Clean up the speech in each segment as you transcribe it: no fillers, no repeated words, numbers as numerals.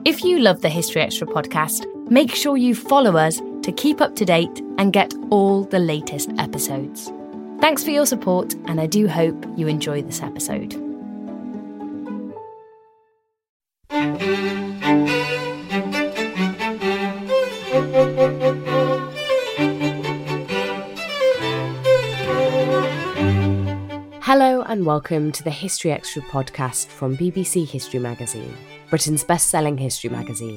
If you love the History Extra podcast, make sure you follow us to keep up to date and get all the latest episodes. Thanks for your support, and I do hope you enjoy this episode. Hello and welcome to the History Extra podcast from BBC History Magazine, Britain's best-selling history magazine.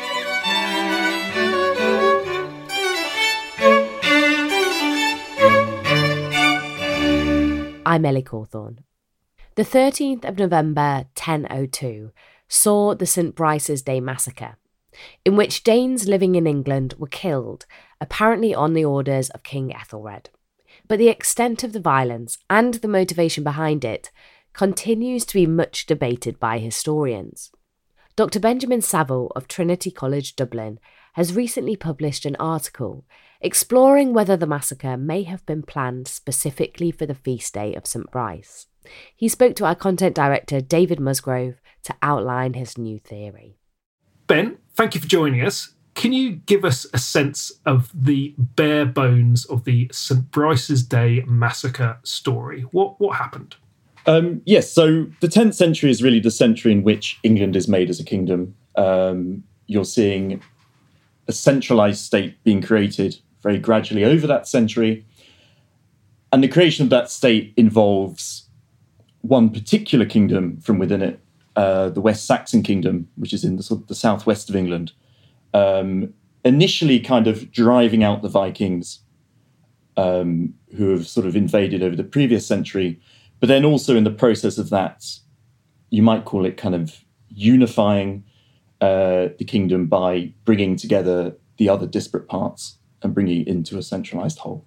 I'm Ellie Cawthorne. The 13th of November 1002 saw the St Brice's Day massacre, in which Danes living in England were killed, apparently on the orders of King Ethelred. But the extent of the violence and the motivation behind it continues to be much debated by historians. Dr. Benjamin Saville of Trinity College Dublin has recently published an article exploring whether the massacre may have been planned specifically for the feast day of St Brice. He spoke to our content director David Musgrove to outline his new theory. Ben, thank you for joining us. Can you give us a sense of the bare bones of the St Brice's Day massacre story? What happened? Yes, so the 10th century is really the century in which England is made as a kingdom. You're seeing a centralised state being created very gradually over that century. And the creation of that state involves one particular kingdom from within it, the West Saxon kingdom, which is in the southwest of England. Initially kind of driving out the Vikings who have sort of invaded over the previous century, but then also in the process of that, you might call it kind of unifying the kingdom by bringing together the other disparate parts and bringing it into a centralised whole.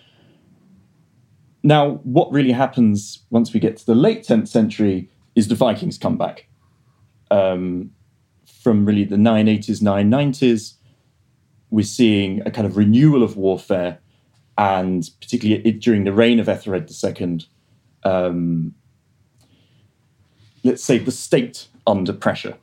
Now, what really happens once we get to the late 10th century is the Vikings come back. From really the 980s, 990s, we're seeing a kind of renewal of warfare, and particularly during the reign of Ethelred II, let's say the state under pressure.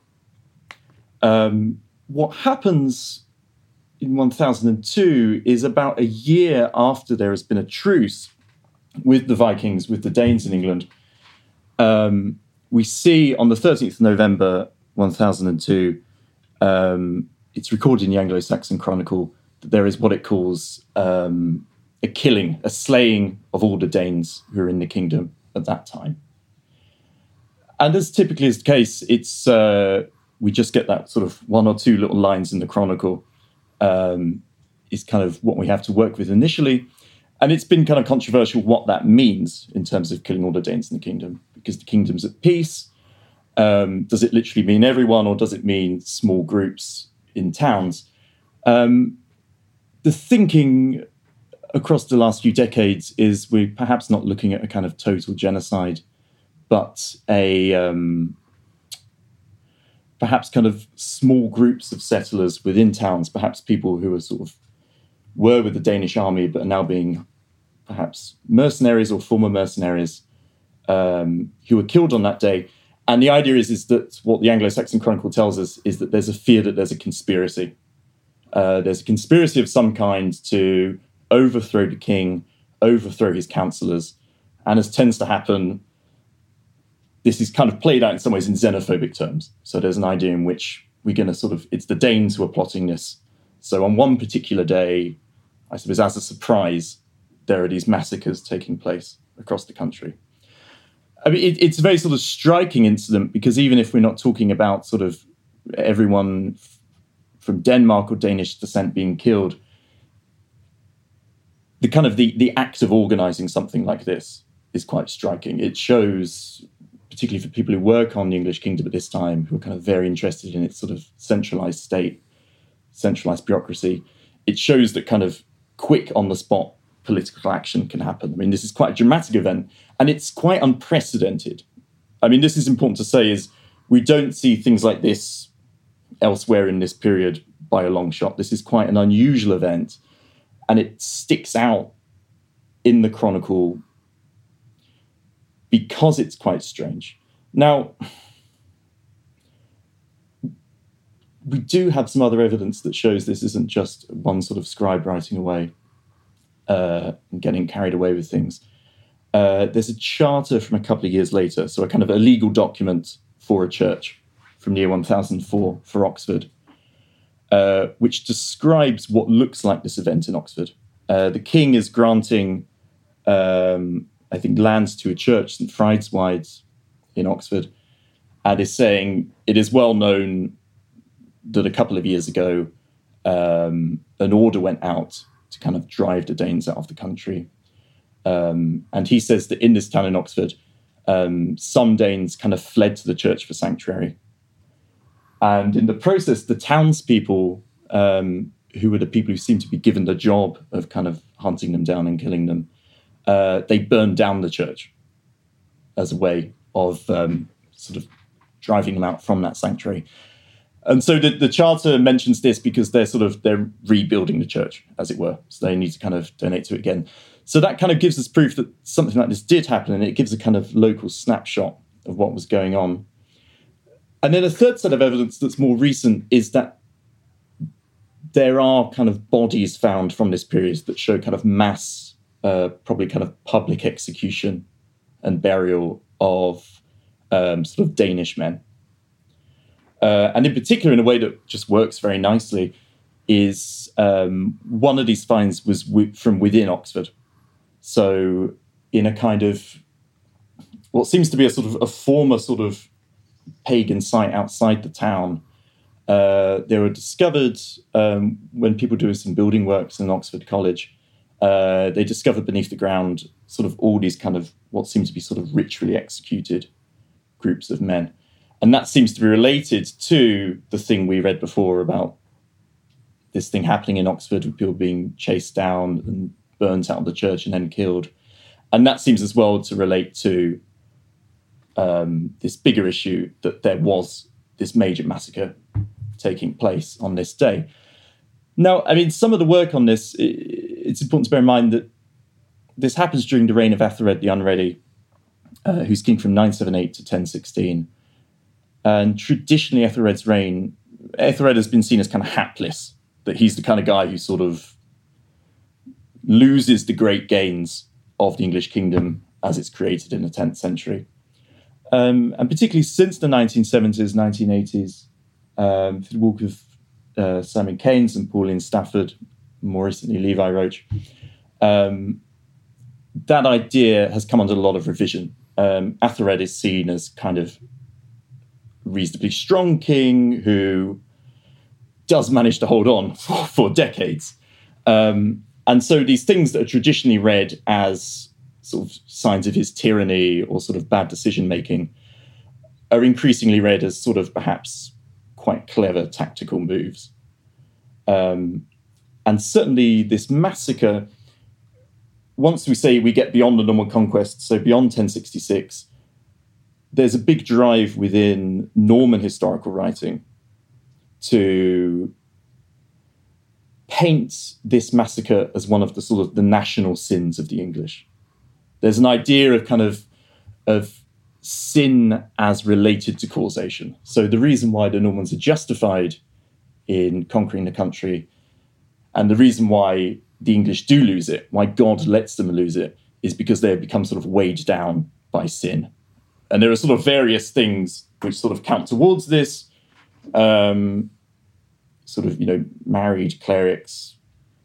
What happens in 1002 is about a year after there has been a truce with the Vikings, with the Danes in England. We see on the 13th of November 1002, it's recorded in the Anglo-Saxon Chronicle that there is what it calls a slaying of all the Danes who are in the kingdom at that time. And as typically is the case, it's we just get that sort of one or two little lines in the Chronicle is kind of what we have to work with initially. And it's been kind of controversial what that means in terms of killing all the Danes in the kingdom, because the kingdom's at peace. Does it literally mean everyone, or does it mean small groups in towns? The thinking across the last few decades is we're perhaps not looking at a kind of total genocide, but perhaps kind of small groups of settlers within towns, perhaps people who were with the Danish army but are now being perhaps mercenaries or former mercenaries who were killed on that day. And the idea is that what the Anglo-Saxon Chronicle tells us is that there's a fear that there's a conspiracy. There's a conspiracy of some kind to overthrow the king, overthrow his councillors. And as tends to happen, this is kind of played out in some ways in xenophobic terms. So there's an idea in which we're going to it's the Danes who are plotting this. So on one particular day, I suppose as a surprise, there are these massacres taking place across the country. I mean, it's a very sort of striking incident, because even if we're not talking about sort of everyone from Denmark or Danish descent being killed, the kind of the act of organising something like this is quite striking. It shows, particularly for people who work on the English kingdom at this time, who are kind of very interested in its sort of centralised state, centralised bureaucracy, it shows that kind of quick on-the-spot political action can happen. I mean, this is quite a dramatic event, and it's quite unprecedented. I mean, this is important to say, is we don't see things like this elsewhere in this period by a long shot. This is quite an unusual event, and it sticks out in the Chronicle because it's quite strange. Now, we do have some other evidence that shows this isn't just one sort of scribe writing away and getting carried away with things. There's a charter from a couple of years later, so a kind of a legal document for a church from the year 1004 for Oxford, which describes what looks like this event in Oxford. The king is granting, I think, lands to a church, St. Friedeswide's in Oxford, and is saying it is well known that a couple of years ago, an order went out to kind of drive the Danes out of the country. And he says that in this town in Oxford, some Danes kind of fled to the church for sanctuary. And in the process, the townspeople, who were the people who seemed to be given the job of kind of hunting them down and killing them, they burned down the church as a way of sort of driving them out from that sanctuary. And so the charter mentions this because they're rebuilding the church, as it were. So they need to kind of donate to it again. So that kind of gives us proof that something like this did happen, and it gives a kind of local snapshot of what was going on. And then a third set of evidence that's more recent is that there are kind of bodies found from this period that show kind of mass, probably kind of public execution and burial of sort of Danish men. And in particular, in a way that just works very nicely, is one of these finds was from within Oxford. So in a kind of what seems to be a former sort of pagan site outside the town, they were discovered when people doing some building works in Oxford College. They discovered beneath the ground sort of all these kind of what seem to be sort of ritually executed groups of men. And that seems to be related to the thing we read before about this thing happening in Oxford with people being chased down and burnt out of the church and then killed. And that seems as well to relate to this bigger issue that there was this major massacre taking place on this day. Now, I mean, some of the work on this, it's important to bear in mind that this happens during the reign of Aethelred the Unready, who's king from 978 to 1016. And traditionally, Aethelred's reign, Aethelred has been seen as kind of hapless, that he's the kind of guy who sort of loses the great gains of the English kingdom as it's created in the 10th century. And particularly since the 1970s, 1980s, through the work of Simon Keynes and Pauline Stafford, more recently Levi Roche, that idea has come under a lot of revision. Aethelred is seen as kind of reasonably strong king who does manage to hold on for decades. And so these things that are traditionally read as sort of signs of his tyranny or sort of bad decision-making are increasingly read as sort of perhaps quite clever tactical moves. And certainly this massacre, once we say we get beyond the Norman conquest, so beyond 1066, there's a big drive within Norman historical writing to paint this massacre as one of the sort of the national sins of the English. There's an idea of kind of sin as related to causation. So the reason why the Normans are justified in conquering the country, and the reason why the English do lose it, why God lets them lose it, is because they have become sort of weighed down by sin. And there are sort of various things which sort of count towards this, sort of, married clerics,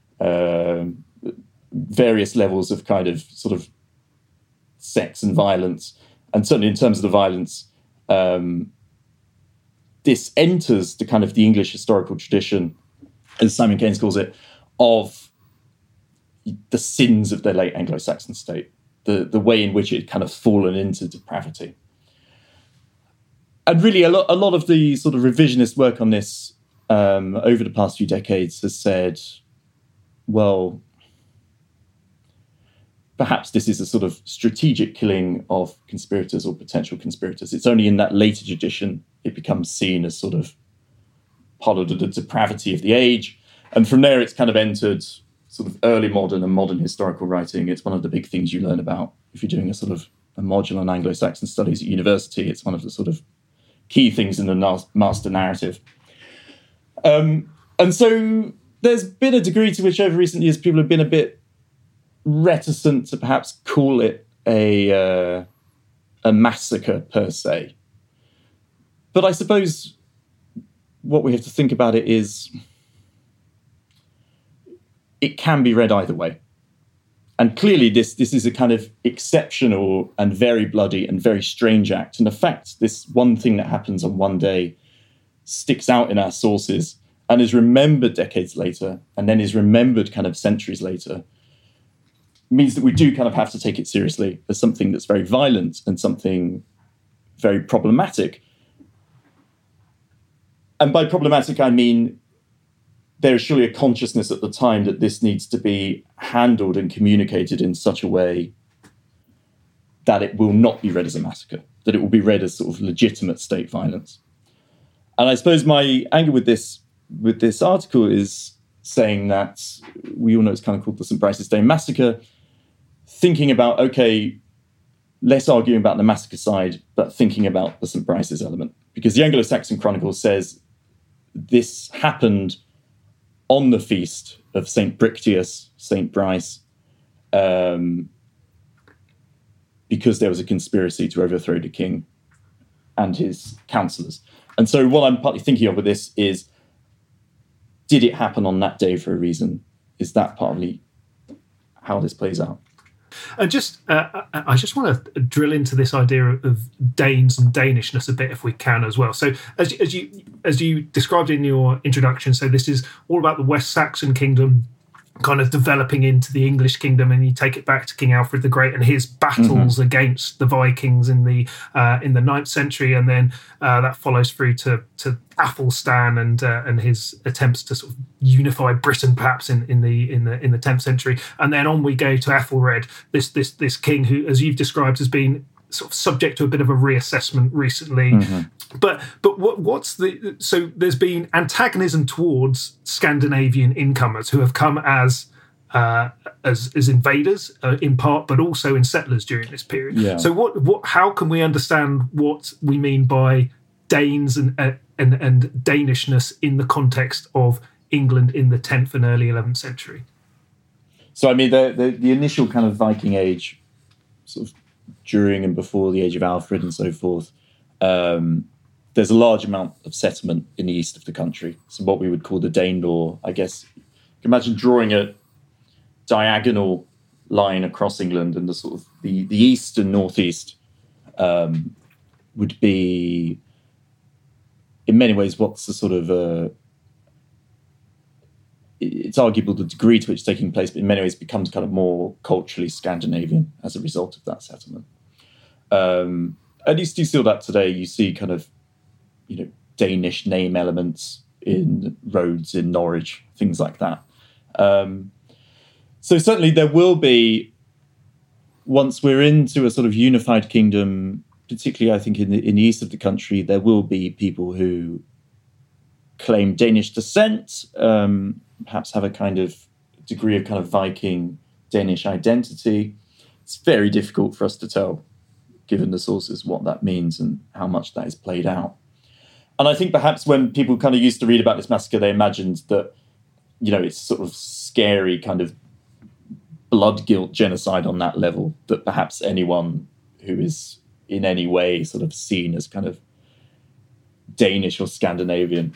various levels of kind of sort of sex and violence. And certainly in terms of the violence, this enters the kind of the English historical tradition, as Simon Keynes calls it, of the sins of the late Anglo-Saxon state, the way in which it kind of fallen into depravity. And really a lot of the sort of revisionist work on this over the past few decades has said, well, perhaps this is a sort of strategic killing of conspirators or potential conspirators. It's only in that later tradition it becomes seen as sort of part of the depravity of the age. And from there it's kind of entered sort of early modern and modern historical writing. It's one of the big things you learn about if you're doing a sort of a module on Anglo-Saxon studies at university. It's one of the sort of key things in the master narrative. And so there's been a degree to which over recent years people have been a bit reticent to perhaps call it a massacre per se. But I suppose what we have to think about it is it can be read either way. And clearly this is a kind of exceptional and very bloody and very strange act. And the fact this one thing that happens on one day sticks out in our sources and is remembered decades later and then is remembered kind of centuries later means that we do kind of have to take it seriously as something that's very violent and something very problematic. And by problematic, I mean there is surely a consciousness at the time that this needs to be handled and communicated in such a way that it will not be read as a massacre, that it will be read as sort of legitimate state violence. And I suppose my anger with this article is saying that we all know it's kind of called the St. Brice's Day Massacre, thinking about, okay, less arguing about the massacre side, but thinking about the St. Brice's element. Because the Anglo-Saxon Chronicle says this happened on the feast of St. Brictius, St. Brice, because there was a conspiracy to overthrow the king and his councillors. And so what I'm partly thinking of with this is, did it happen on that day for a reason? Is that partly how this plays out? And I just want to drill into this idea of Danes and Danishness a bit, if we can, as well. So, as you described in your introduction, so this is all about the West Saxon kingdom kind of developing into the English kingdom, and you take it back to King Alfred the Great and his battles against the Vikings in the 9th century, and then that follows through to Athelstan and his attempts to sort of unify Britain, perhaps in the 10th century, and then on we go to Ethelred, this king who, as you've described, has been sort of subject to a bit of a reassessment recently. But so there's been antagonism towards Scandinavian incomers who have come as invaders in part, but also in settlers during this period. Yeah. So how can we understand what we mean by Danes and Danishness in the context of England in the 10th and early 11th century? So I mean the initial kind of Viking age, sort of during and before the age of Alfred and so forth, there's a large amount of settlement in the east of the country. So what we would call the Danelaw, I guess. You can imagine drawing a diagonal line across England, and the sort of the east and northeast would be, in many ways, what's the sort of it's arguable the degree to which it's taking place, but in many ways becomes kind of more culturally Scandinavian as a result of that settlement. And you still see that today. You see kind of, Danish name elements in roads in Norwich, things like that. So certainly there will be, once we're into a sort of unified kingdom, particularly I think in the east of the country, there will be people who claim Danish descent, perhaps have a kind of degree of kind of Viking Danish identity. It's very difficult for us to tell, given the sources, what that means and how much that is played out. And I think perhaps when people kind of used to read about this massacre, they imagined that, it's sort of scary kind of blood guilt genocide on that level, that perhaps anyone who is in any way sort of seen as kind of Danish or Scandinavian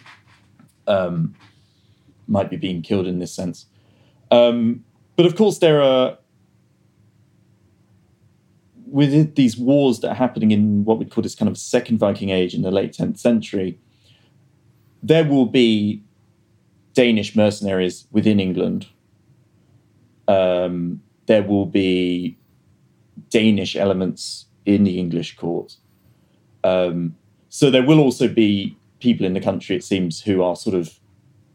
might be being killed in this sense. But of course there are, with these wars that are happening in what we'd call this kind of second Viking age in the late 10th century, there will be Danish mercenaries within England. There will be Danish elements in the English court. So there will also be people in the country, it seems, who are sort of,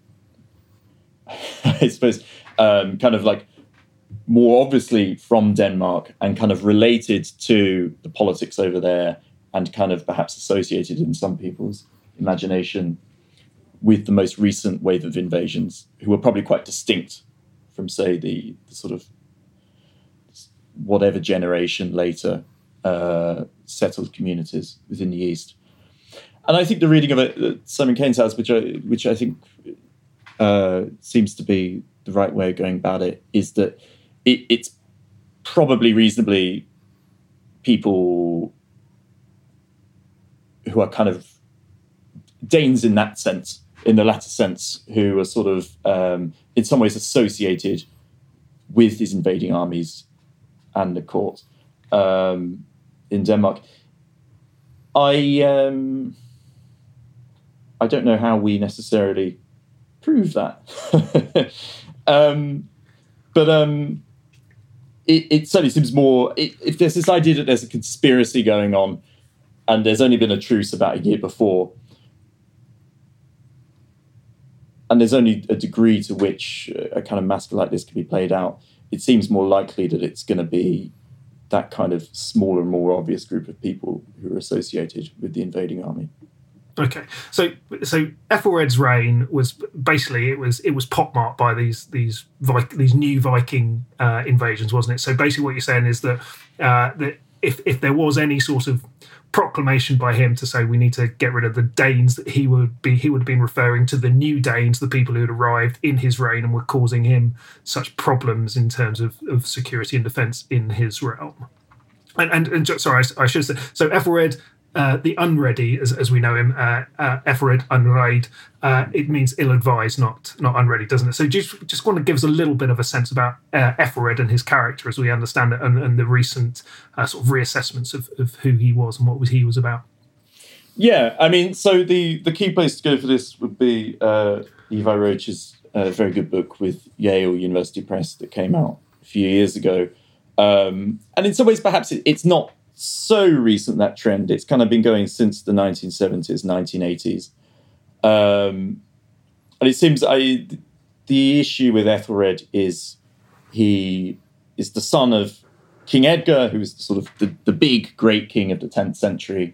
I suppose, kind of like more obviously from Denmark and kind of related to the politics over there and kind of perhaps associated in some people's imagination with the most recent wave of invasions, who were probably quite distinct from, say, the sort of whatever generation later settled communities within the East. I think the reading of it that Simon Keynes has, which I think seems to be the right way of going about it, is that it's probably reasonably people who are kind of Danes in that sense, in the latter sense, who are sort of in some ways associated with these invading armies and the court in Denmark. I don't know how we necessarily prove that, but it certainly seems more. If there's this idea that there's a conspiracy going on, and there's only been a truce about a year before, and there's only a degree to which a kind of massacre like this can be played out, it seems more likely that it's going to be that kind of smaller, more obvious group of people who are associated with the invading army. Okay, so Ethelred's reign was basically it was pockmarked by these new Viking invasions, wasn't it? So basically, what you're saying is that that if there was any sort of proclamation by him to say we need to get rid of the Danes, that he would have been referring to the new Danes, the people who had arrived in his reign and were causing him such problems in terms of security and defence in his realm. And sorry, I should say, so Ethelred, the unready, as we know him, Ethelred Unreid, it means ill-advised, not unready, doesn't it? So just want to give us a little bit of a sense about Ethelred and his character as we understand it, and the recent sort of reassessments of who he was and what he was about. Yeah, I mean, so the key place to go for this would be Levi Roach's very good book with Yale University Press that came out a few years ago. And in some ways, perhaps it's not so recent, that trend. It's kind of been going since the 1970s, 1980s. And it seems the issue with Ethelred is he is the son of King Edgar, who was sort of the big, great king of the 10th century.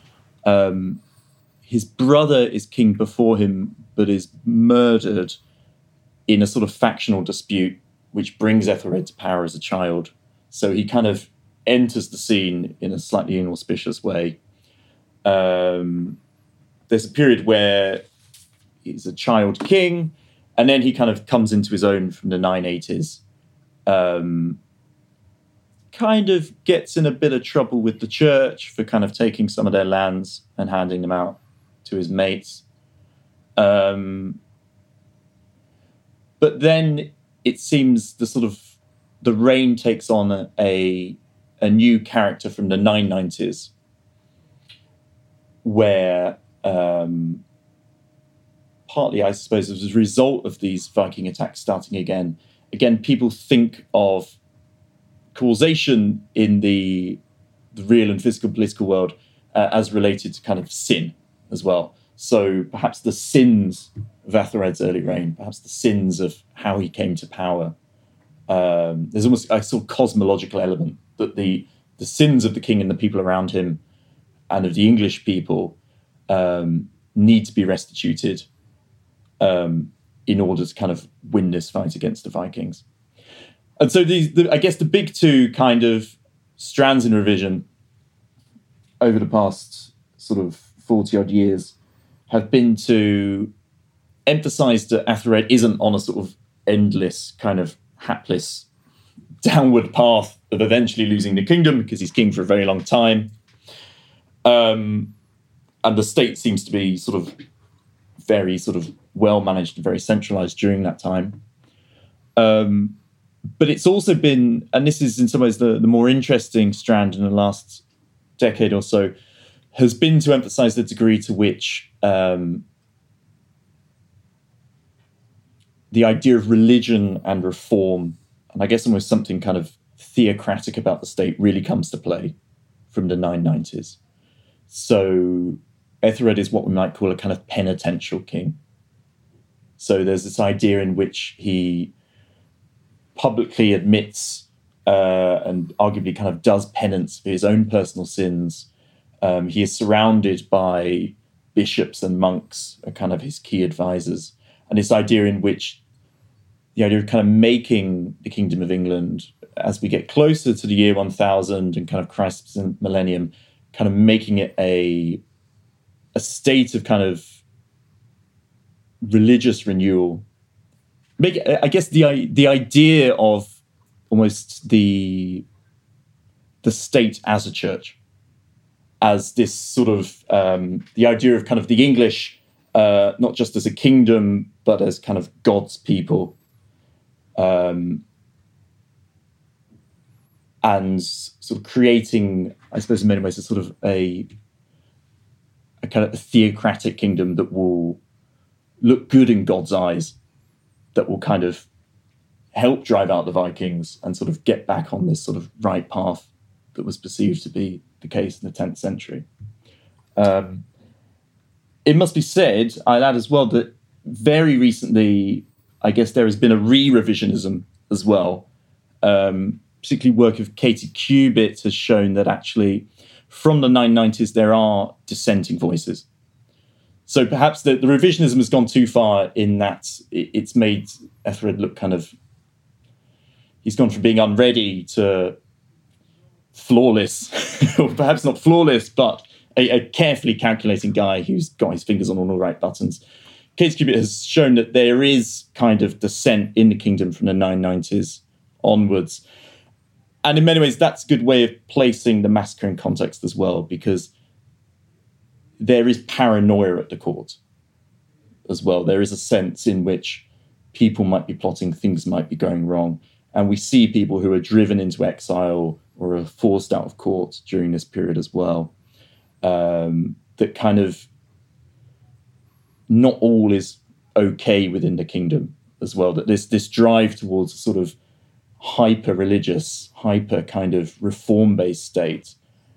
His brother is king before him, but is murdered in a sort of factional dispute, which brings Ethelred to power as a child. So he kind of enters the scene in a slightly inauspicious way. There's a period where he's a child king, and then he kind of comes into his own from the 980s. Kind of gets in a bit of trouble with the church for kind of taking some of their lands and handing them out to his mates. But then it seems the reign takes on a new character from the 990s, where partly, I suppose, as a result of these Viking attacks starting again, people think of causation in the real and physical political world as related to kind of sin as well. So perhaps the sins of Ethelred's early reign, perhaps the sins of how he came to power. There's almost a sort of cosmological element that the sins of the king and the people around him and of the English people need to be restituted in order to kind of win this fight against the Vikings. And so I guess the big two kind of strands in revision over the past sort of 40-odd years have been to emphasize that Ethelred isn't on a sort of endless kind of hapless downward path of eventually losing the kingdom, because he's king for a very long time. And the state seems to be sort of very sort of well managed and very centralized during that time. But it's also been, and this is in some ways the more interesting strand in the last decade or so, has been to emphasize the degree to which the idea of religion and reform, and I guess almost something kind of theocratic about the state, really comes to play from the 990s. So Ethelred is what we might call a kind of penitential king. So there's this idea in which he publicly admits and arguably kind of does penance for his own personal sins. He is surrounded by bishops and monks, are kind of his key advisors. And this idea in which the idea of kind of making the Kingdom of England, as we get closer to the year 1000 and kind of Christ's millennium, kind of making it a a state of kind of religious renewal. I guess the idea of almost the state as a church, as this sort of the idea of kind of the English, not just as a kingdom, but as kind of God's people, and sort of creating, I suppose, in many ways, a sort of a kind of a theocratic kingdom that will look good in God's eyes, that will kind of help drive out the Vikings and sort of get back on this sort of right path that was perceived to be the case in the 10th century. It must be said, I'll add as well, that very recently, I guess there has been a re-revisionism as well. Particularly work of Katie Cubitt has shown that actually from the 990s there are dissenting voices. So perhaps the revisionism has gone too far in that it's made Ethelred look kind of... He's gone from being unready to flawless, or perhaps not flawless, but a carefully calculating guy who's got his fingers on all the right buttons. Katie Cubitt has shown that there is kind of dissent in the kingdom from the 990s onwards. And in many ways, that's a good way of placing the massacre in context as well, because there is paranoia at the court as well. There is a sense in which people might be plotting, things might be going wrong. And we see people who are driven into exile or are forced out of court during this period as well. That kind of not all is okay within the kingdom as well. That this drive towards a sort of hyper-religious, hyper kind of reform-based state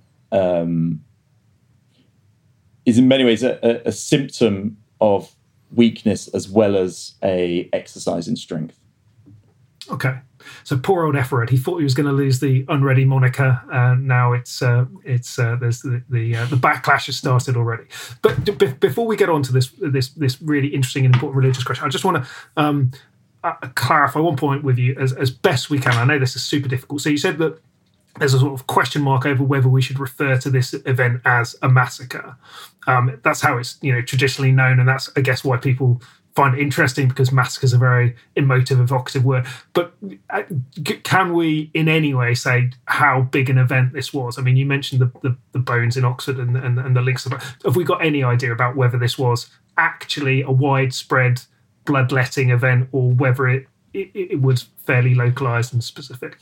is in many ways a symptom of weakness as well as a exercise in strength. Okay, so poor old Ethelred. He thought he was going to lose the unready moniker, and now there's the backlash has started already. But before we get on to this really interesting and important religious question, I just want to clarify one point with you as best we can. I know this is super difficult. So you said that there's a sort of question mark over whether we should refer to this event as a massacre. That's how it's traditionally known, and that's, I guess, why people find it interesting, because massacre is a very emotive, evocative word. But can we in any way say how big an event this was? I mean, you mentioned the bones in Oxford and the links. Have we got any idea about whether this was actually a widespread bloodletting event, or whether it was fairly localized and specific?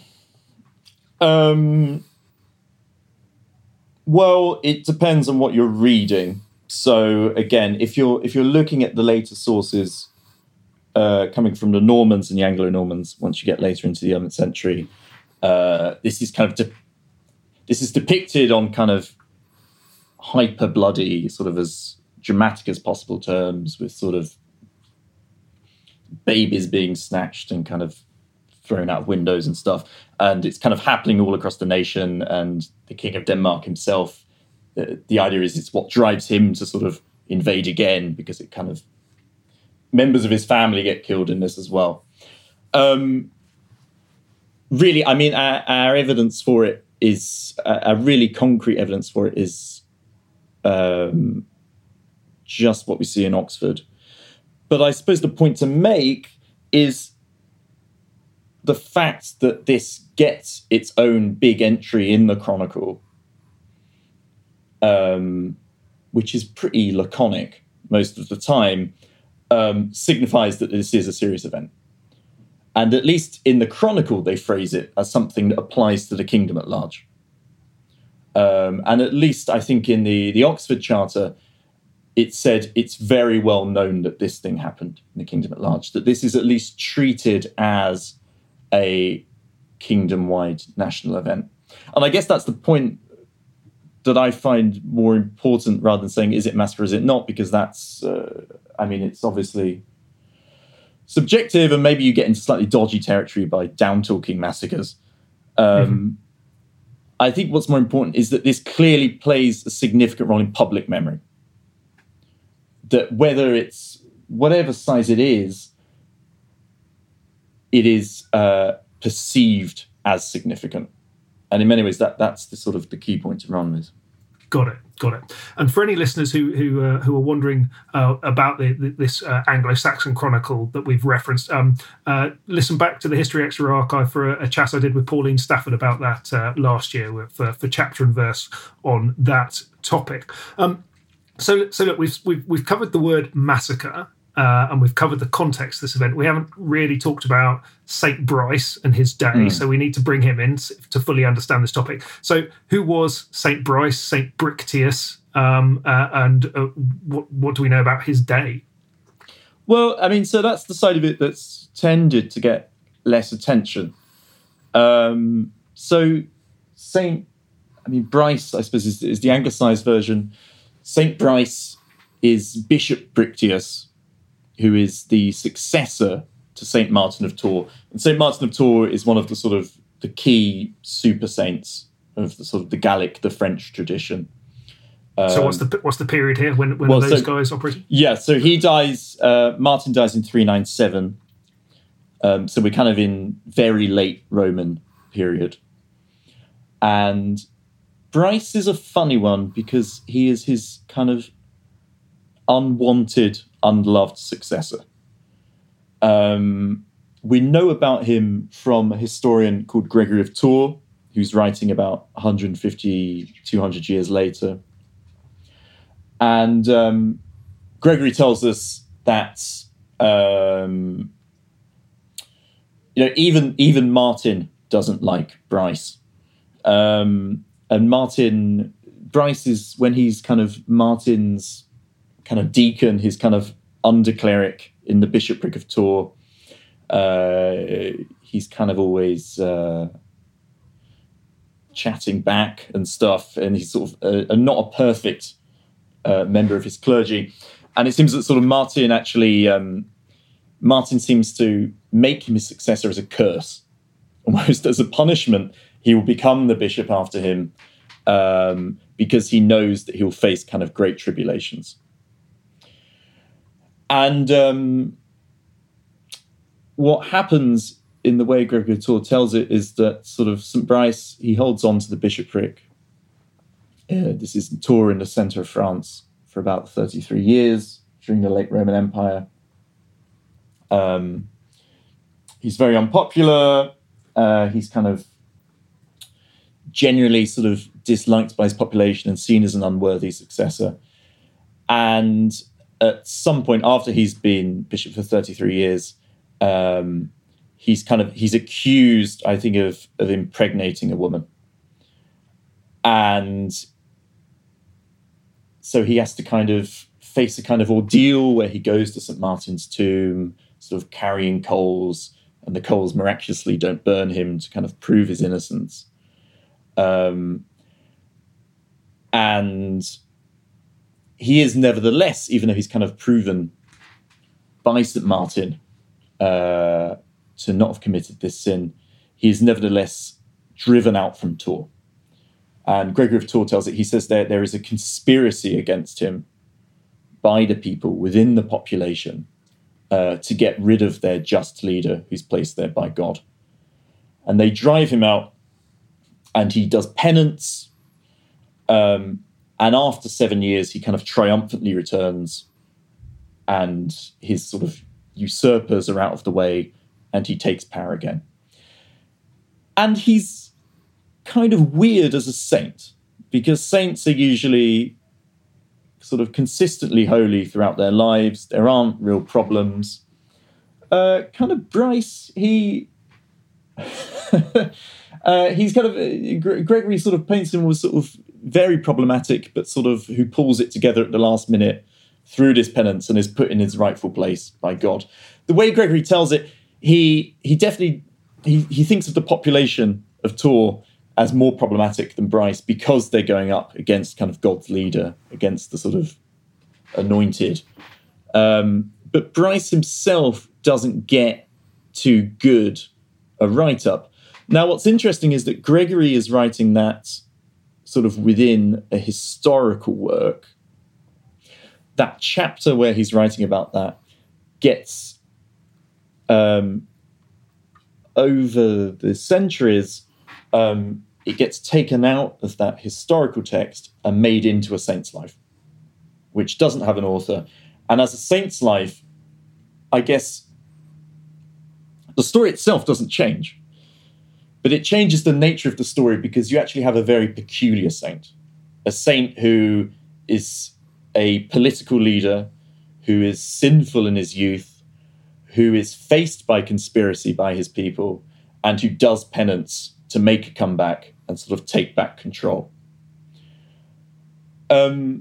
Well, it depends on what you're reading. So again, if you're looking at the later sources coming from the Normans and the Anglo-Normans, once you get later into the 11th century, this is kind of this is depicted on kind of hyper bloody, sort of as dramatic as possible terms, with sort of babies being snatched and kind of thrown out of windows and stuff. And it's kind of happening all across the nation. And the King of Denmark himself, the idea is it's what drives him to sort of invade again, because it kind of members of his family get killed in this as well. Really, I mean, our evidence for it is a really concrete evidence for it is just what we see in Oxford. But I suppose the point to make is the fact that this gets its own big entry in the Chronicle, which is pretty laconic most of the time, signifies that this is a serious event. And at least in the Chronicle, they phrase it as something that applies to the kingdom at large. And at least I think in the Oxford Charter, it said it's very well known that this thing happened in the kingdom at large, that this is at least treated as a kingdom-wide national event. And I guess that's the point that I find more important, rather than saying, is it massacre, is it not? Because that's, it's obviously subjective, and maybe you get into slightly dodgy territory by down-talking massacres. I think what's more important is that this clearly plays a significant role in public memory. That whether it's whatever size it is perceived as significant. And in many ways, that's the sort of the key point to run with. Got it. And for any listeners who are wondering about this Anglo-Saxon chronicle that we've referenced, listen back to the History Extra archive for a chat I did with Pauline Stafford about that last year for chapter and verse on that topic. So look, we've covered the word massacre. And we've covered the context of this event. We haven't really talked about St. Bryce and his day, so we need to bring him in to fully understand this topic. So who was St. Bryce, St. Brictius, and what do we know about his day? Well, I mean, so that's the side of it that's tended to get less attention. So Bryce, I suppose, is the anglicised version. St. Bryce is Bishop Brictius, who is the successor to St. Martin of Tours. And St. Martin of Tours is one of the sort of the key super saints of the sort of the Gallic, the French tradition. So what's the period here? When are those guys operating? Yeah, so he dies, Martin dies in 397. So we're kind of in very late Roman period. And Bryce is a funny one because he is his kind of unwanted, unloved successor. We know about him from a historian called Gregory of Tours, who's writing about 150, 200 years later. And Gregory tells us that even Martin doesn't like Bryce. And Bryce is, when he's kind of Martin's kind of deacon, his kind of undercleric in the bishopric of Tours, he's kind of always chatting back and stuff, and he's sort of not a perfect member of his clergy. And it seems that sort of Martin seems to make him his successor as a curse, almost as a punishment. He will become the bishop after him because he knows that he'll face kind of great tribulations. And what happens in the way Gregory of Tours tells it is that sort of St. Bryce, he holds on to the bishopric. This is Tours in the centre of France for about 33 years during the late Roman Empire. He's very unpopular. He's kind of generally sort of disliked by his population and seen as an unworthy successor. And at some point after he's been bishop for 33 years, he's accused, I think, of impregnating a woman. And so he has to kind of face a kind of ordeal where he goes to St. Martin's tomb, sort of carrying coals, and the coals miraculously don't burn him to kind of prove his innocence. And he is nevertheless, even though he's kind of proven by St. Martin to not have committed this sin, he is nevertheless driven out from Tours. And Gregory of Tours tells it, he says there is a conspiracy against him by the people within the population to get rid of their just leader who's placed there by God. And they drive him out, and he does penance. And after 7 years, he kind of triumphantly returns, and his sort of usurpers are out of the way, and he takes power again. And he's kind of weird as a saint, because saints are usually sort of consistently holy throughout their lives. There aren't real problems. Kind of Bryce, he's kind of, Gregory sort of paints him as sort of very problematic, but sort of who pulls it together at the last minute through this penance and is put in his rightful place by God. The way Gregory tells it, he definitely thinks of the population of Tours as more problematic than Bryce because they're going up against kind of God's leader, against the sort of anointed. But Bryce himself doesn't get too good a write-up. Now, what's interesting is that Gregory is writing that sort of within a historical work. That chapter where he's writing about that gets, over the centuries, it gets taken out of that historical text and made into a saint's life, which doesn't have an author. And as a saint's life, I guess the story itself doesn't change, but it changes the nature of the story because you actually have a very peculiar saint, a saint who is a political leader, who is sinful in his youth, who is faced by conspiracy by his people, and who does penance to make a comeback and sort of take back control. And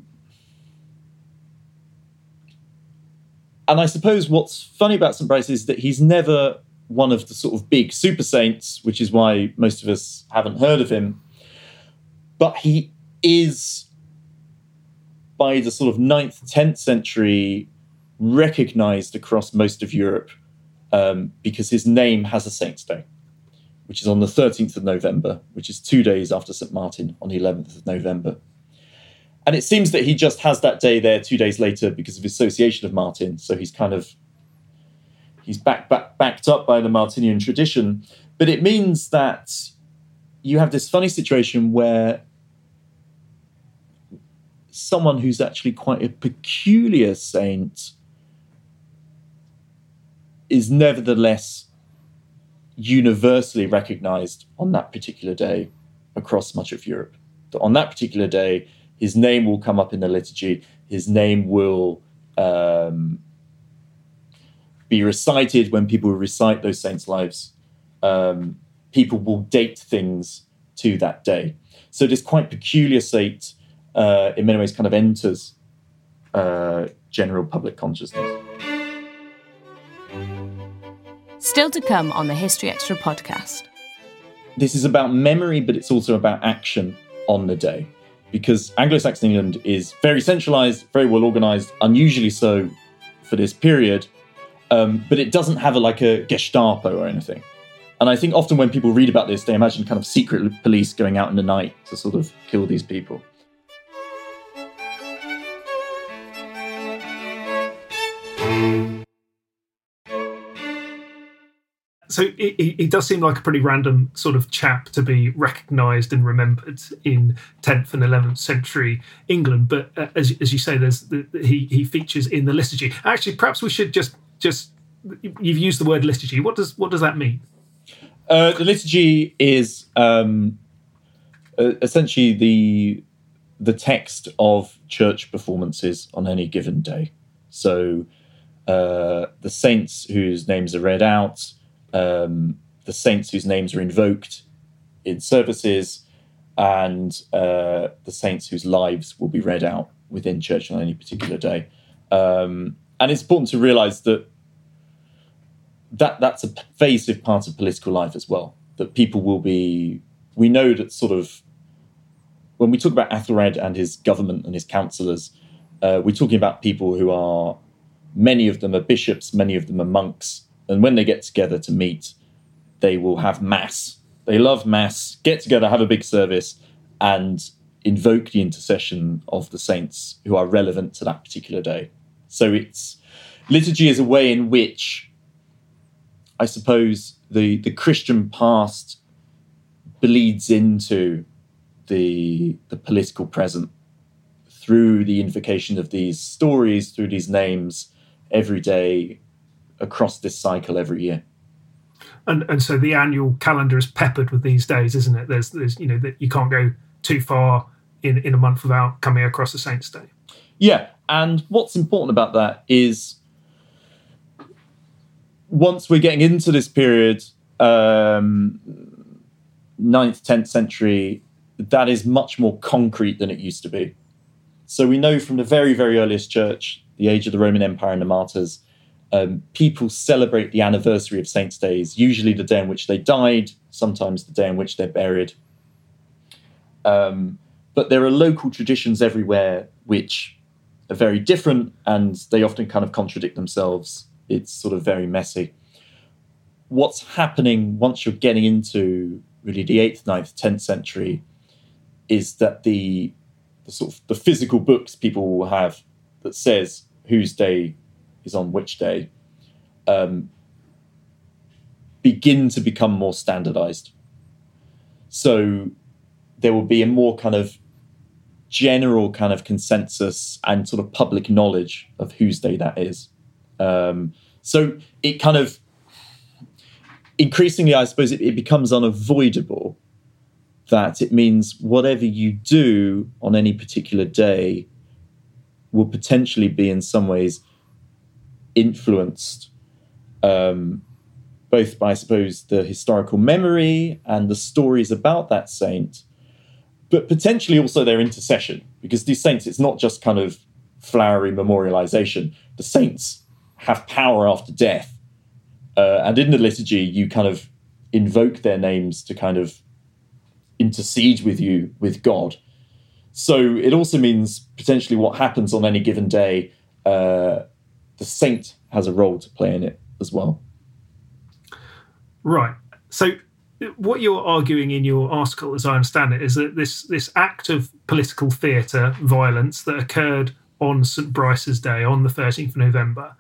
I suppose what's funny about St. Brice is that he's never one of the sort of big super saints, which is why most of us haven't heard of him. But he is, by the sort of 9th, 10th century, recognized across most of Europe because his name has a saint's day, which is on the 13th of November, which is 2 days after St. Martin on the 11th of November. And it seems that he just has that day there 2 days later because of association of Martin. So he's backed up by the Martinian tradition. But it means that you have this funny situation where someone who's actually quite a peculiar saint is nevertheless universally recognized on that particular day across much of Europe. That on that particular day, his name will come up in the liturgy. His name will be recited when people recite those saints' lives. People will date things to that day. So this quite peculiar saint, in many ways, kind of enters general public consciousness. Still to come on the History Extra podcast. This is about memory, but it's also about action on the day. Because Anglo-Saxon England is very centralised, very well organised, unusually so for this period, but it doesn't have a Gestapo or anything. And I think often when people read about this, they imagine kind of secret police going out in the night to sort of kill these people. So he does seem like a pretty random sort of chap to be recognised and remembered in 10th and 11th century England. But as you say, he features in the liturgy. Actually, perhaps we should just you've used the word liturgy. What does that mean? The liturgy is essentially the text of church performances on any given day. So the saints whose names are read out, the saints whose names are invoked in services, and the saints whose lives will be read out within church on any particular day. And it's important to realise that's a pervasive part of political life as well, that people will be... We know that sort of... When we talk about Ethelred and his government and his councillors, we're talking about people who are... Many of them are bishops, many of them are monks, and when they get together to meet, they will have mass. They love mass, get together, have a big service, and invoke the intercession of the saints who are relevant to that particular day. So liturgy is a way in which, I suppose, the Christian past bleeds into the political present through the invocation of these stories, through these names, every day, across this cycle every year. And so the annual calendar is peppered with these days, isn't it? There's that you can't go too far in a month without coming across a Saint's Day. Yeah, and what's important about that is once we're getting into this period, 9th, 10th century, that is much more concrete than it used to be. So we know from the very, very earliest church, the age of the Roman Empire and the martyrs, people celebrate the anniversary of saints' days, usually the day in which they died, sometimes the day in which they're buried. But there are local traditions everywhere which are very different, and they often kind of contradict themselves. It's sort of very messy. What's happening once you're getting into really the 8th, 9th, 10th century is that the sort of the physical books people will have that says whose day is on which day, begin to become more standardized. So there will be a more kind of general kind of consensus and sort of public knowledge of whose day that is. So it kind of increasingly, I suppose, it becomes unavoidable that it means whatever you do on any particular day will potentially be in some ways influenced both by, I suppose, the historical memory and the stories about that saint, but potentially also their intercession, because these saints, it's not just kind of flowery memorialization. The saints have power after death. And in the liturgy, you kind of invoke their names to kind of intercede with you, with God. So it also means potentially what happens on any given day, the saint has a role to play in it as well. Right. So what you're arguing in your article, as I understand it, is that this act of political theatre violence that occurred on St. Brice's Day, on the 13th of November,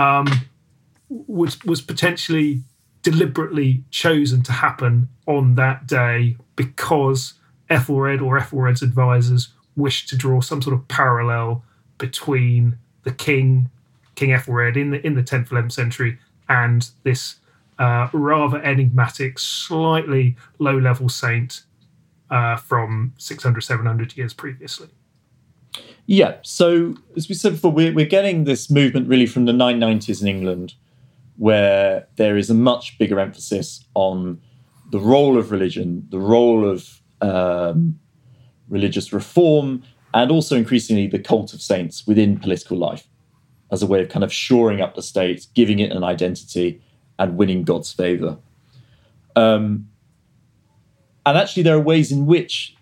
was potentially deliberately chosen to happen on that day because Ethelred or Ethelred's advisors wished to draw some sort of parallel between the King Ethelred in the 10th, 11th century and this rather enigmatic, slightly low-level saint from 600, 700 years previously. Yeah, so as we said before, we're getting this movement really from the 990s in England, where there is a much bigger emphasis on the role of religion, the role of religious reform, and also increasingly the cult of saints within political life as a way of kind of shoring up the state, giving it an identity, and winning God's favour. And actually, there are ways in which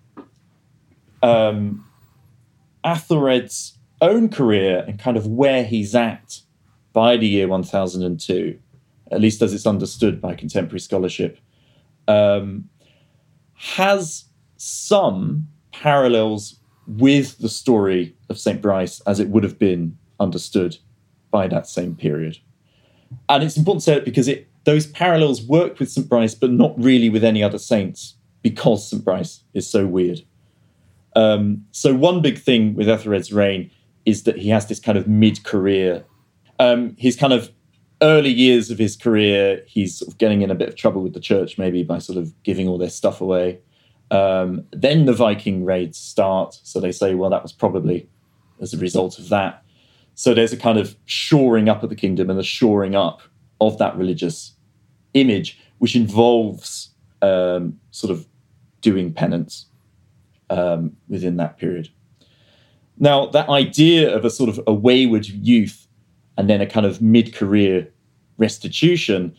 Athelred's own career and kind of where he's at by the year 1002, at least as it's understood by contemporary scholarship, has some parallels with the story of St. Brice as it would have been understood by that same period. And it's important to say it because those parallels work with St. Brice, but not really with any other saints, because St. Brice is so weird. So one big thing with Ethelred's reign is that he has this kind of mid-career. His kind of early years of his career, he's sort of getting in a bit of trouble with the church, maybe by sort of giving all their stuff away. Then the Viking raids start. So they say, well, that was probably as a result of that. So there's a kind of shoring up of the kingdom and a shoring up of that religious image, which involves sort of doing penance within that period. Now, that idea of a sort of a wayward youth and then a kind of mid-career restitution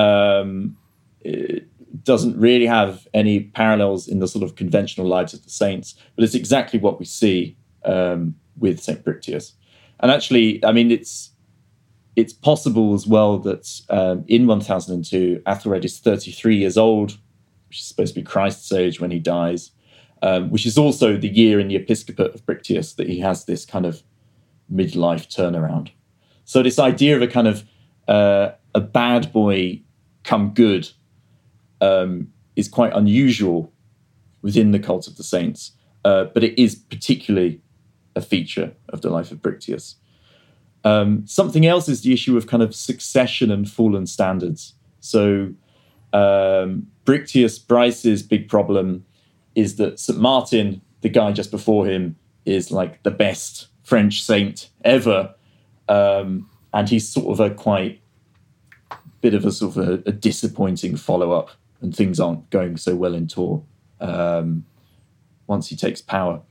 it doesn't really have any parallels in the sort of conventional lives of the saints, but it's exactly what we see with St. Brictius. And actually, I mean, it's possible as well that in 1002, Athelred is 33 years old, which is supposed to be Christ's age when he dies, which is also the year in the episcopate of Brictius that he has this kind of midlife turnaround. So this idea of a kind of a bad boy come good is quite unusual within the cult of the saints, but it is particularly a feature of the life of Brictius. Something else is the issue of kind of succession and fallen standards. So Brice's big problem is that St. Martin, the guy just before him, is like the best French saint ever. And he's sort of a quite bit of a sort of a disappointing follow-up, and things aren't going so well in Tours once he takes power.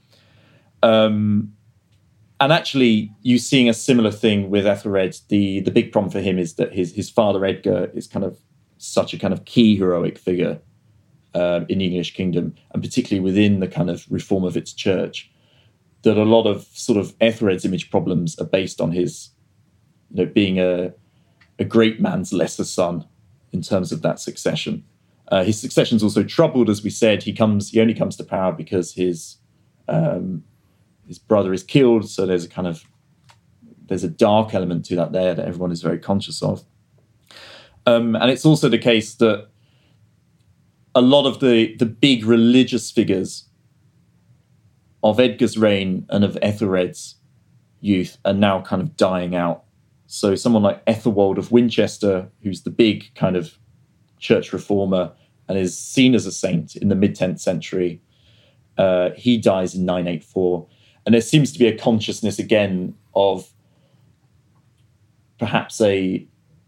And actually, you're seeing a similar thing with Ethelred. The big problem for him is that his father Edgar is kind of such a kind of key heroic figure in the English kingdom, and particularly within the kind of reform of its church, that a lot of sort of Ethelred's image problems are based on his, being a great man's lesser son in terms of that succession. His succession is also troubled, as we said. He only comes to power because his brother is killed. So there's a dark element to that there that everyone is very conscious of. And it's also the case that a lot of the big religious figures of Edgar's reign and of Ethelred's youth are now kind of dying out. So someone like Ethelwald of Winchester, who's the big kind of church reformer and is seen as a saint in the mid-10th century, he dies in 984. And there seems to be a consciousness again of perhaps a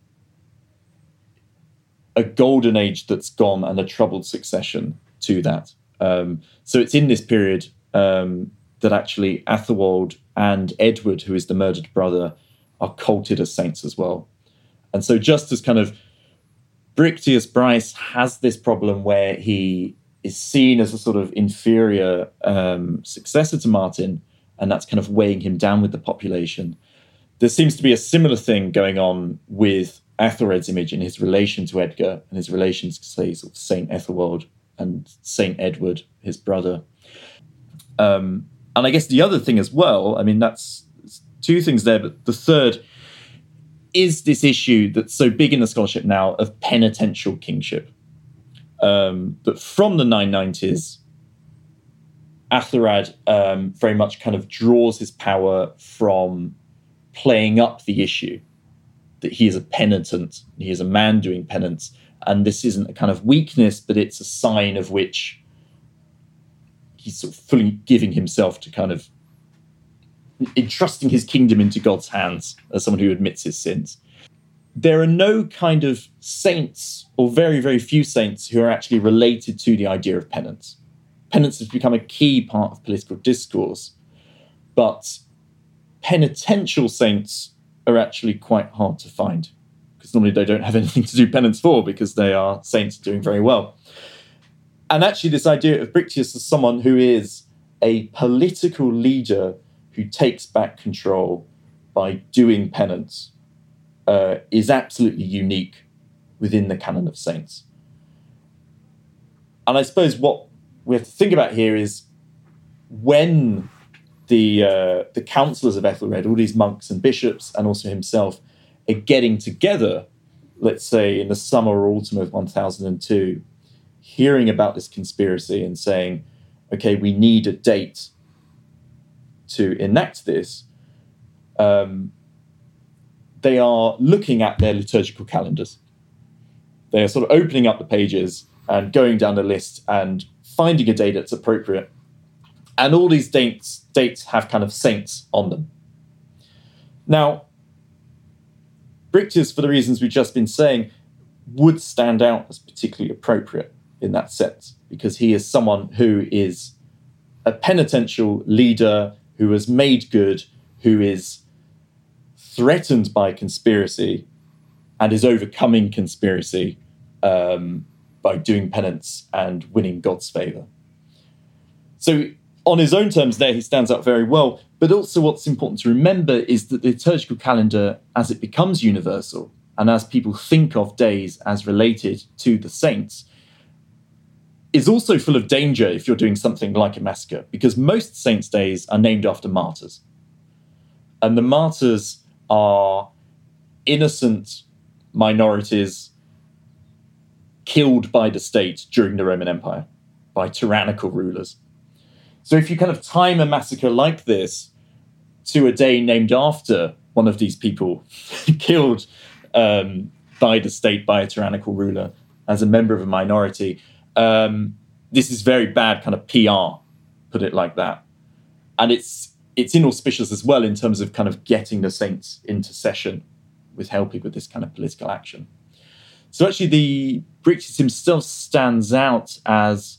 golden age that's gone and a troubled succession to that. So it's in this period that actually Athelwald and Edward, who is the murdered brother, are culted as saints as well. And so just as kind of Brictius Bryce has this problem where he is seen as a sort of inferior successor to Martin, and that's kind of weighing him down with the population, there seems to be a similar thing going on with Ethelred's image in his relation to Edgar and his relations to, say, sort of Saint Ethelwald and Saint Edward, his brother. And I guess the other thing as well, I mean, that's two things there, but the third is this issue that's so big in the scholarship now of penitential kingship. That from the 990s, Athelred very much kind of draws his power from playing up the issue that he is a penitent, he is a man doing penance, and this isn't a kind of weakness, but it's a sign of which he's sort of fully giving himself to kind of entrusting his kingdom into God's hands as someone who admits his sins. There are no kind of saints, or very, very few saints, who are actually related to the idea of penance. Penance has become a key part of political discourse, but penitential saints are actually quite hard to find, because normally they don't have anything to do penance for, because they are saints doing very well. And actually this idea of Brictius as someone who is a political leader who takes back control by doing penance is absolutely unique within the canon of saints. And I suppose what we have to think about here is when the councillors of Ethelred, all these monks and bishops, and also himself, are getting together, let's say in the summer or autumn of 1002, hearing about this conspiracy and saying, okay, we need a date to enact this, they are looking at their liturgical calendars. They are sort of opening up the pages and going down the list and finding a day that's appropriate. And all these dates have kind of saints on them. Now, Brictius, for the reasons we've just been saying, would stand out as particularly appropriate in that sense, because he is someone who is a penitential leader who has made good, who is threatened by conspiracy and is overcoming conspiracy by doing penance and winning God's favour. So on his own terms there, he stands out very well. But also what's important to remember is that the liturgical calendar, as it becomes universal, and as people think of days as related to the saints, is also full of danger if you're doing something like a massacre, because most saints' days are named after martyrs. And the martyrs are innocent minorities killed by the state during the Roman Empire, by tyrannical rulers. So if you kind of time a massacre like this to a day named after one of these people killed by the state, by a tyrannical ruler, as a member of a minority, this is very bad kind of PR, put it like that. And it's inauspicious as well in terms of kind of getting the saints into session with helping with this kind of political action. So actually the Brictius himself stands out as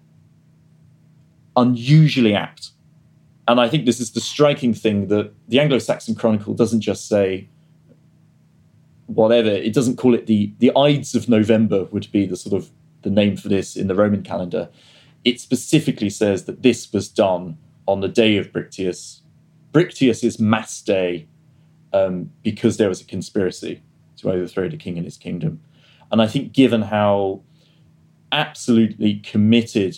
unusually apt. And I think this is the striking thing, that the Anglo-Saxon Chronicle doesn't just say whatever, it doesn't call it the Ides of November would be the sort of the name for this in the Roman calendar. It specifically says that this was done on the day of Brictius. Brictius's mass day, because there was a conspiracy to overthrow the king and his kingdom. And I think given how absolutely committed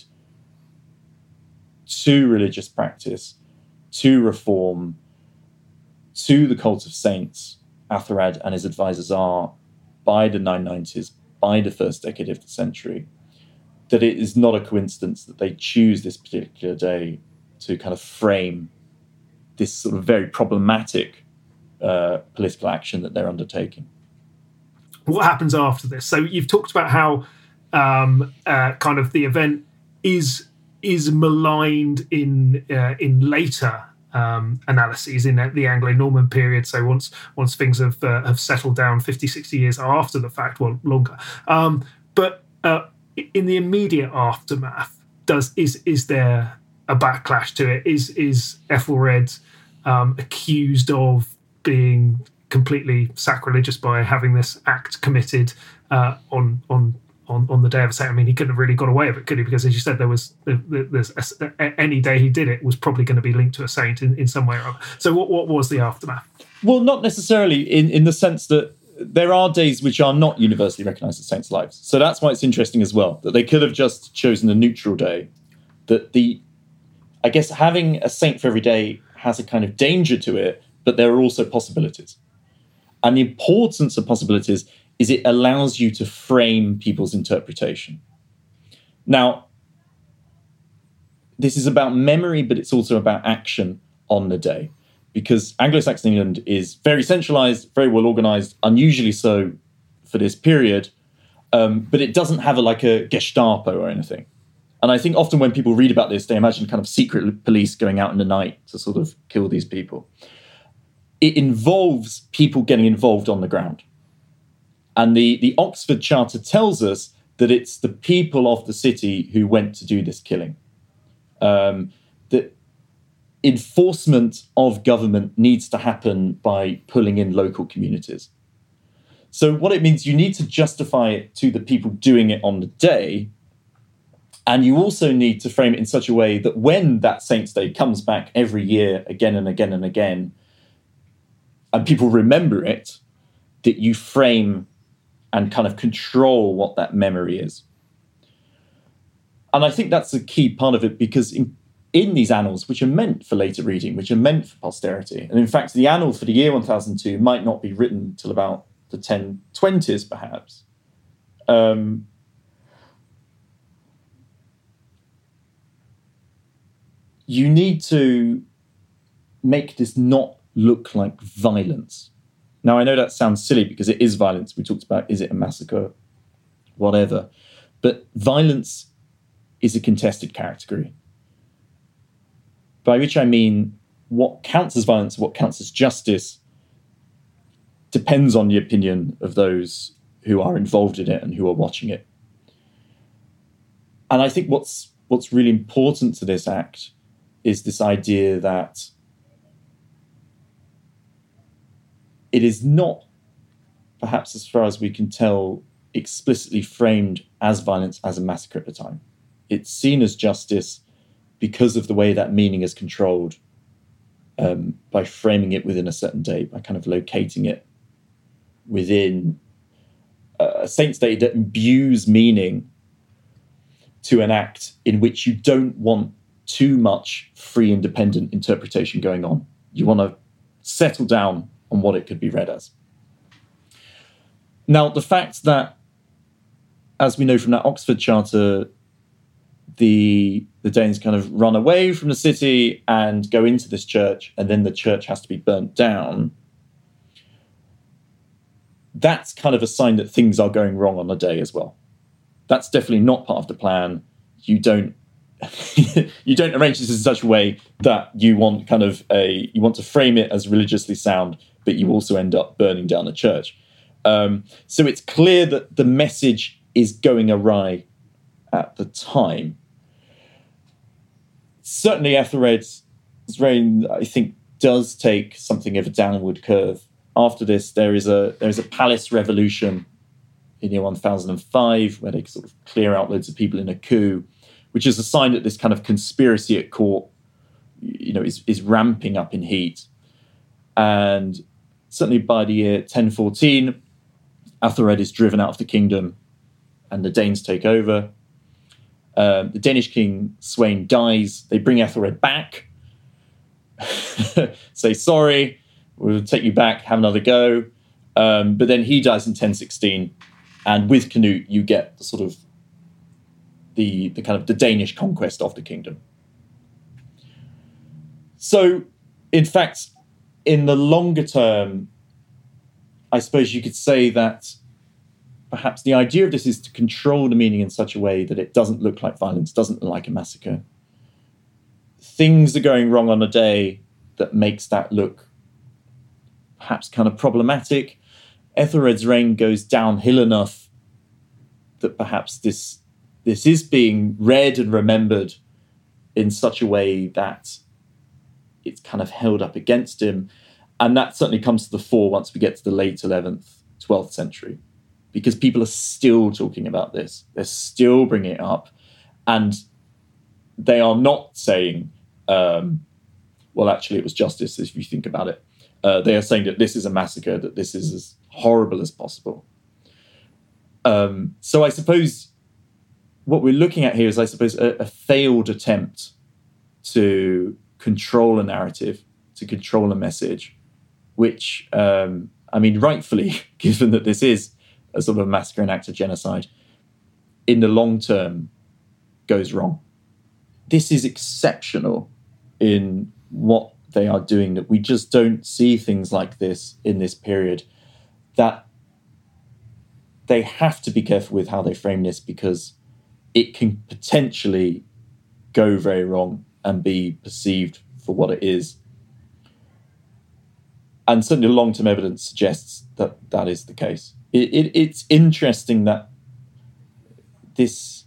to religious practice, to reform, to the cult of saints, Athelred and his advisors are by the 990s, by the first decade of the century, that it is not a coincidence that they choose this particular day to kind of frame this sort of very problematic political action that they're undertaking. What happens after this? So you've talked about how kind of the event is maligned in later analyses in the Anglo-Norman period. So once things have settled down 50, 60 years after the fact, well, longer. But in the immediate aftermath, is there a backlash to it? Is Ethelred accused of being completely sacrilegious by having this act committed on the day of a saint? I mean, he couldn't have really got away with it, could he? Because as you said, there's any day he did it was probably going to be linked to a saint in some way or other. So what was the aftermath? Well, not necessarily in the sense that there are days which are not universally recognised as saints' lives. So that's why it's interesting as well, that they could have just chosen a neutral day. That I guess having a saint for every day has a kind of danger to it, but there are also possibilities. And the importance of possibilities is it allows you to frame people's interpretation. Now, this is about memory, but it's also about action on the day. Because Anglo-Saxon England is very centralised, very well organised, unusually so for this period, but it doesn't have a Gestapo or anything. And I think often when people read about this, they imagine kind of secret police going out in the night to sort of kill these people. It involves people getting involved on the ground. And the Oxford Charter tells us that it's the people of the city who went to do this killing. That enforcement of government needs to happen by pulling in local communities. So what it means, you need to justify it to the people doing it on the day. And you also need to frame it in such a way that when that Saints' Day comes back every year, again and again and again, and people remember it, that you frame and kind of control what that memory is. And I think that's a key part of it, because in these annals, which are meant for later reading, which are meant for posterity, and in fact, the annal for the year 1002 might not be written till about the 1020s, perhaps. You need to make this not look like violence. Now, I know that sounds silly because it is violence. We talked about, is it a massacre? Whatever. But violence is a contested category. By which I mean what counts as violence, what counts as justice, depends on the opinion of those who are involved in it and who are watching it. And I think what's really important to this act is this idea that it is not, perhaps as far as we can tell, explicitly framed as violence, as a massacre at the time. It's seen as justice because of the way that meaning is controlled, by framing it within a certain day, by kind of locating it within a Saints' Day that imbues meaning to an act in which you don't want too much free, independent interpretation going on. You want to settle down on what it could be read as. Now, the fact that, as we know from that Oxford Charter, the Danes kind of run away from the city and go into this church, and then the church has to be burnt down, that's kind of a sign that things are going wrong on the day as well. That's definitely not part of the plan. You don't arrange this in such a way that you want to frame it as religiously sound, but you also end up burning down the church. So it's clear that the message is going awry at the time. Certainly Ethelred's reign, I think, does take something of a downward curve. After this, there is a palace revolution in year 1005, where they sort of clear out loads of people in a coup, which is a sign that this kind of conspiracy at court, is ramping up in heat. And certainly by the year 1014, Ethelred is driven out of the kingdom and the Danes take over. The Danish king Sweyn dies. They bring Ethelred back, say, sorry, we'll take you back, have another go. But then he dies in 1016. And with Canute, you get the sort of the kind of the Danish conquest of the kingdom. So, in fact, in the longer term, I suppose you could say that perhaps the idea of this is to control the meaning in such a way that it doesn't look like violence, doesn't look like a massacre. Things are going wrong on a day that makes that look perhaps kind of problematic. Ethelred's reign goes downhill enough that perhaps this is being read and remembered in such a way that it's kind of held up against him. And that certainly comes to the fore once we get to the late 11th, 12th century, because people are still talking about this. They're still bringing it up. And they are not saying, well, actually, it was justice, if you think about it. They are saying that this is a massacre, that this is as horrible as possible. So I suppose what we're looking at here is, I suppose, a failed attempt to control a narrative, to control a message, which, rightfully, given that this is a sort of massacre, an act of genocide, in the long term goes wrong. This is exceptional in what they are doing, that we just don't see things like this in this period, that they have to be careful with how they frame this, because it can potentially go very wrong and be perceived for what it is. And certainly long-term evidence suggests that that is the case. It's interesting that this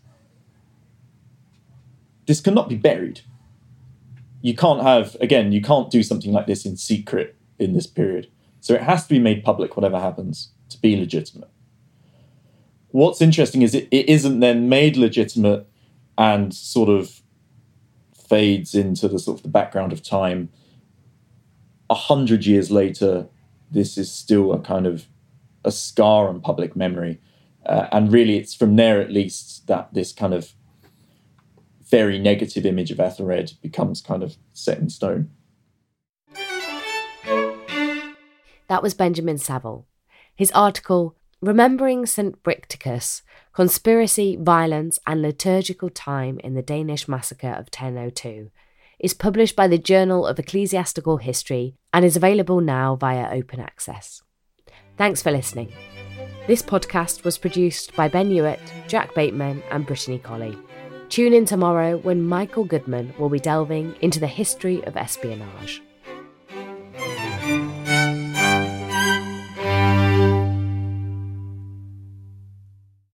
cannot be buried. You can't do something like this in secret in this period. So it has to be made public, whatever happens, to be legitimate. What's interesting is it isn't then made legitimate and sort of fades into the sort of the background of time. 100 years later, this is still a kind of a scar on public memory. And really, it's from there, at least, that this kind of very negative image of Ethelred becomes kind of set in stone. That was Benjamin Saville. His article, Remembering St. Bricticus, Conspiracy, Violence and Liturgical Time in the Danish Massacre of 1002, is published by the Journal of Ecclesiastical History and is available now via open access. Thanks for listening. This podcast was produced by Ben Hewitt, Jack Bateman and Brittany Colley. Tune in tomorrow when Michael Goodman will be delving into the history of espionage.